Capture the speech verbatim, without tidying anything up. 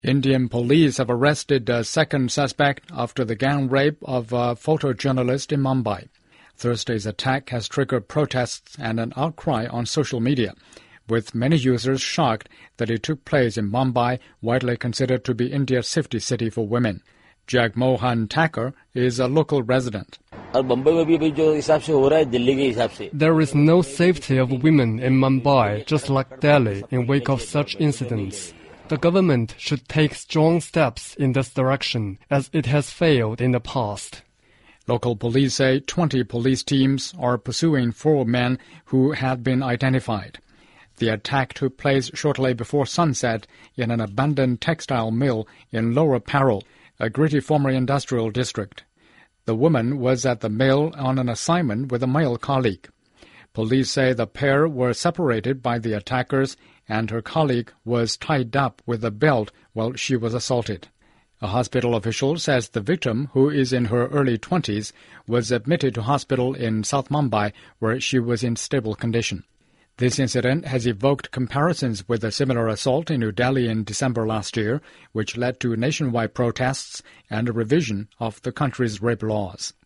Indian police have arrested a second suspect after the gang rape of a photojournalist in Mumbai. Thursday's attack has triggered protests and an outcry on social media, with many users shocked that it took place in Mumbai, widely considered to be India's safety city for women. Jagmohan Thakur is a local resident. There is no safety of women in Mumbai, just like Delhi, in wake of such incidents. The government should take strong steps in this direction, as it has failed in the past. Local police say twenty police teams are pursuing four men who had been identified. The attack took place shortly before sunset in an abandoned textile mill in Lower Parel, a gritty former industrial district. The woman was at the mill on an assignment with a male colleague. Police say the pair were separated by the attackers and her colleague was tied up with a belt while she was assaulted. A hospital official says the victim, who is in her early twenties, was admitted to hospital in South Mumbai where she was in stable condition. This incident has evoked comparisons with a similar assault in New Delhi in December last year, which led to nationwide protests and a revision of the country's rape laws.